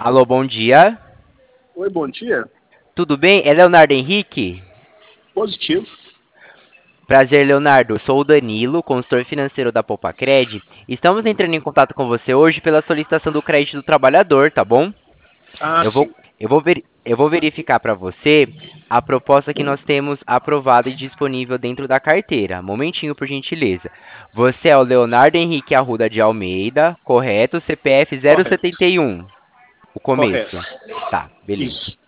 Alô, bom dia. Oi, bom dia. Tudo bem? É Leonardo Henrique? Positivo. Prazer, Leonardo. Eu sou o Danilo, consultor financeiro da Poupa-Cred. Estamos entrando em contato com você hoje pela solicitação do crédito do trabalhador, tá bom? Ah, Eu vou, sim. eu vou verificar para você a proposta que nós temos aprovada e disponível dentro da carteira. Momentinho, por gentileza. Você é o Leonardo Henrique Arruda de Almeida, correto? CPF Correto. 071, o Correto. começo. Tá, beleza. Isso.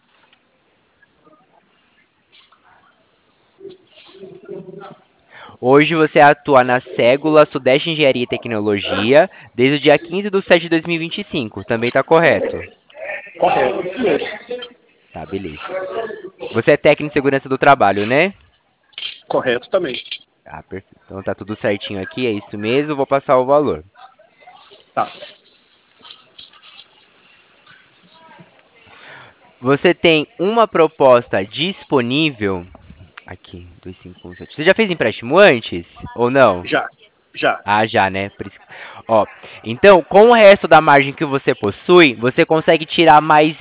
Hoje você atua na Ségula Sudeste Engenharia e Tecnologia desde o dia 15 de 7 de 2025. Também está correto? Correto. Isso mesmo. Tá, beleza. Você é técnico de segurança do trabalho, né? Correto também. Ah, perfeito. Então tá tudo certinho aqui, é isso mesmo. Vou passar o valor. Tá. Você tem uma proposta disponível. Aqui, 2517. Você já fez empréstimo antes? Ou não? Já. Já. Ah, já, né? Ó, então, com o resto da margem que você possui, você consegue tirar mais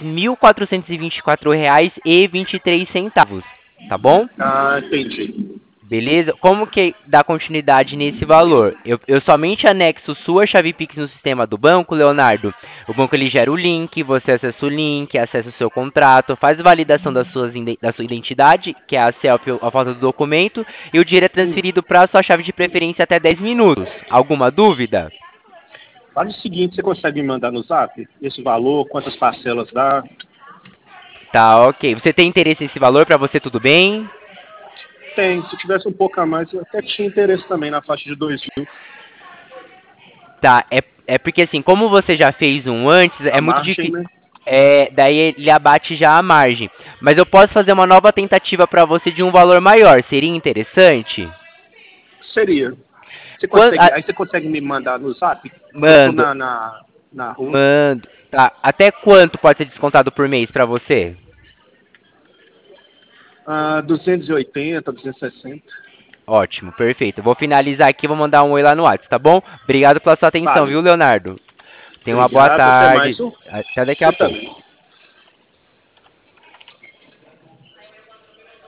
R$ 1.424,23, tá bom? Ah, entendi. Beleza? Como que dá continuidade nesse valor? Eu somente anexo sua chave Pix no sistema do banco, Leonardo. O banco ele gera o link, você acessa o link, acessa o seu contrato, faz validação da sua identidade, que é a selfie, a foto do documento, e o dinheiro é transferido para a sua chave de preferência até 10 minutos. Alguma dúvida? Faz o seguinte, você consegue me mandar no zap esse valor, quantas parcelas dá? Tá, ok. Você tem interesse nesse valor? Para você tudo bem? Tem. Se tivesse um pouco a mais, eu até tinha interesse também na faixa de 2.000. Tá, é porque assim, como você já fez um antes, é A muito margem, difícil. né? Daí ele abate já a margem. Mas eu posso fazer uma nova tentativa para você de um valor maior. Seria interessante? Seria. Você Quan- consegue, a- aí você consegue me mandar no zap? Eu tô Mando, na rua. mando. Tá, até quanto pode ser descontado por mês para você? 280, 260. Ótimo, perfeito. Vou finalizar aqui, vou mandar um oi lá no WhatsApp, tá bom? Obrigado pela sua atenção, Vale. viu, Leonardo? Tenha uma boa Obrigado, até tarde. mais um. Até daqui Você a pouco. também.